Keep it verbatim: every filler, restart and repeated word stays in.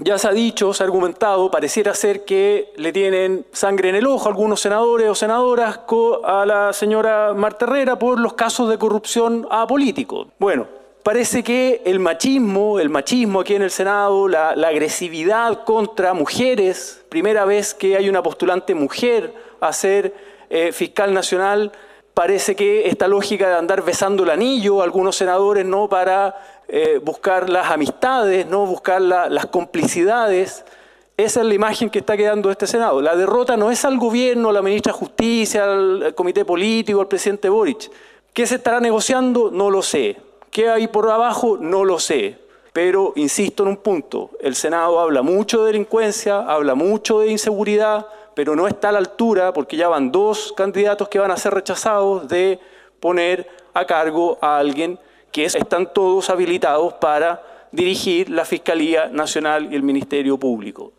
ya se ha dicho, se ha argumentado, pareciera ser que le tienen sangre en el ojo a algunos senadores o senadoras a la señora Marta Herrera por los casos de corrupción a políticos. Bueno, parece que el machismo, el machismo aquí en el Senado, la, la agresividad contra mujeres, primera vez que hay una postulante mujer a ser eh, fiscal nacional, parece que esta lógica de andar besando el anillo a algunos senadores, ¿no?, para eh, buscar las amistades, ¿no?, buscar la, las complicidades, esa es la imagen que está quedando de este Senado. La derrota no es al gobierno, a la ministra de Justicia, al, al comité político, al presidente Boric. ¿Qué se estará negociando? No lo sé. ¿Qué hay por abajo? No lo sé. Pero insisto en un punto, el Senado habla mucho de delincuencia, habla mucho de inseguridad, pero no está a la altura, porque ya van dos candidatos que van a ser rechazados, de poner a cargo a alguien que están todos habilitados para dirigir la Fiscalía Nacional y el Ministerio Público.